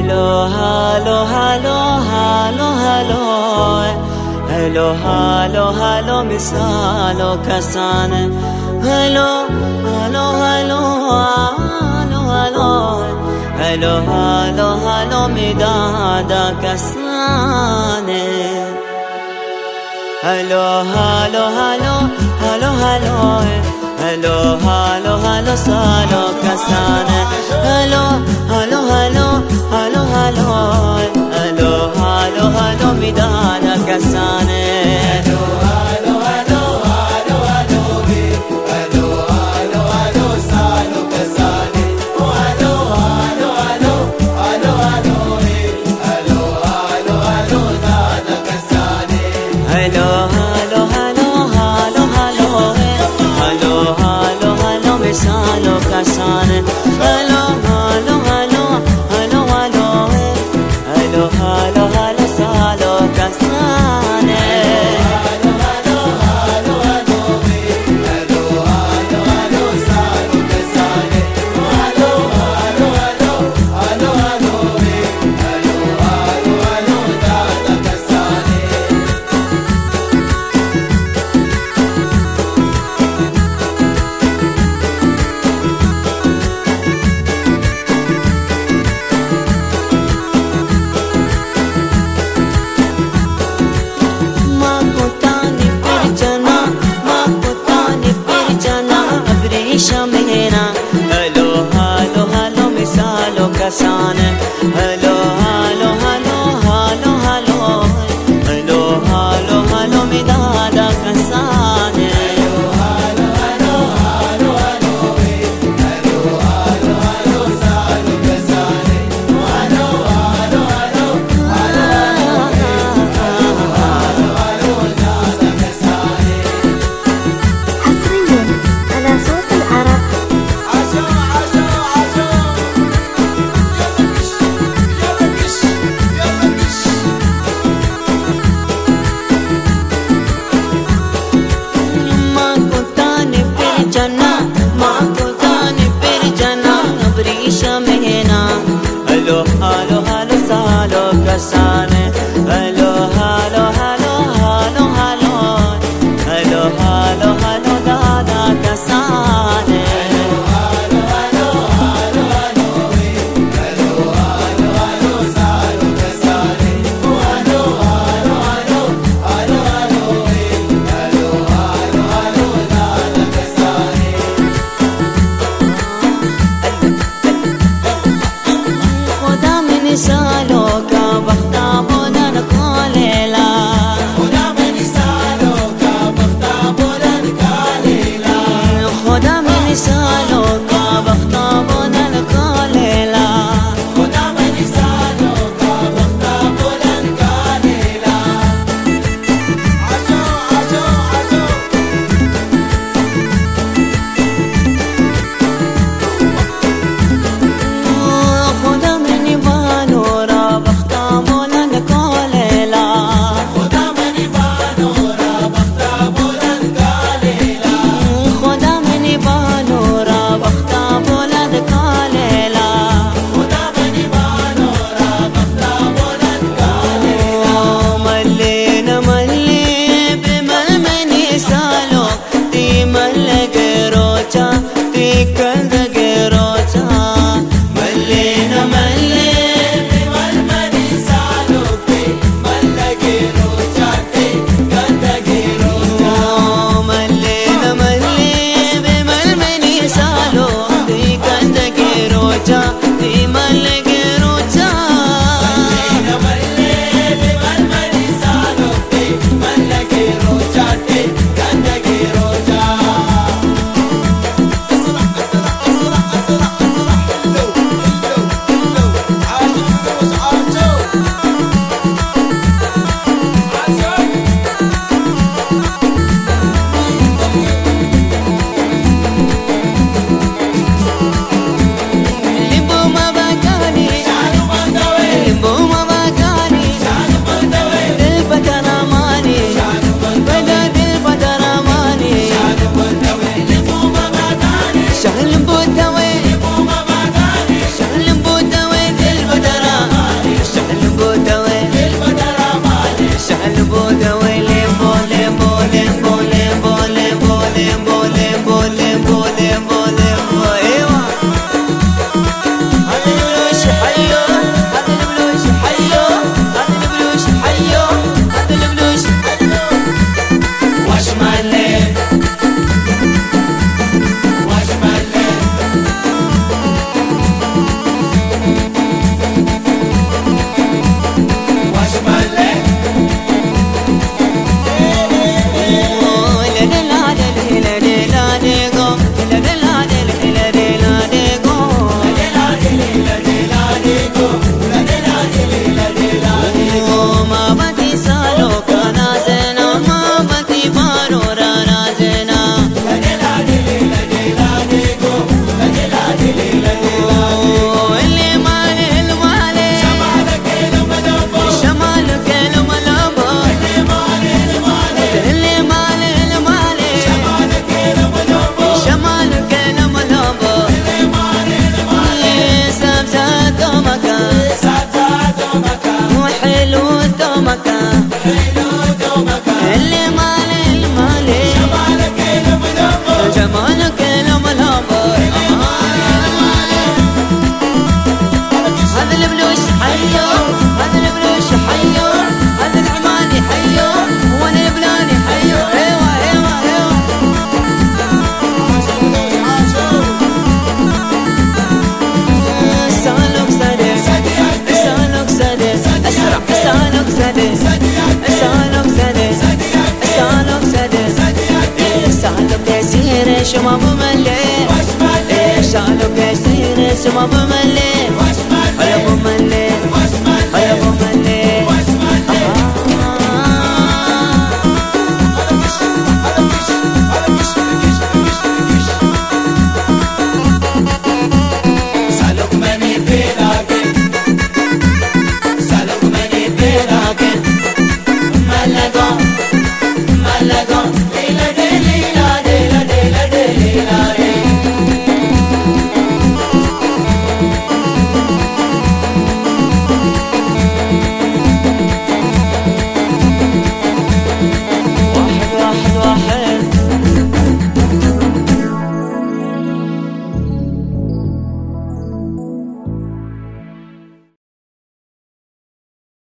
هلو هلو هلو هلو هلو هلو هلو مثالو کسانه هلو هلو هلو هلو هلو هلو هلو هلو میدادا کسانه هلو هلو هلو هلو هلو هلو هلو هلو سالو کسانه هلو هلو هلو هلو هلو هلو هلو هلو میدادا کسانه سالو کسانه هلو هلو هلو هلو هلو هلو هلو هلو سالو کسانه هلو هلو هلو هلو هلو هلو هلو سالو کسانه هلو هلو هلو هلو هلو هلو هلو هلو دادا کسانه هلو هلو هلو مثالو کسانه هلو هلو هلو هلو هلو هلو هلو هلو میدادا کسانه هلو هلو هلو هلو هلو هلو هلو هلو سالو کسانه هلو هلو هلو هلو هلو دادا کسانه حصريا على صوت العرب. عشو عشو عشو اللي مالي المالي جمالك الملامر هذا البلوش حيور هذا البلوش حيور هذا العماني حيور وانا البلاني حيور ايوه ايوه ايوه سالك سدس سالك سدس اسرع سالك سدس سالك سدس سالك سدس سالك يسير شباب ملي سالك يسير شباب ملي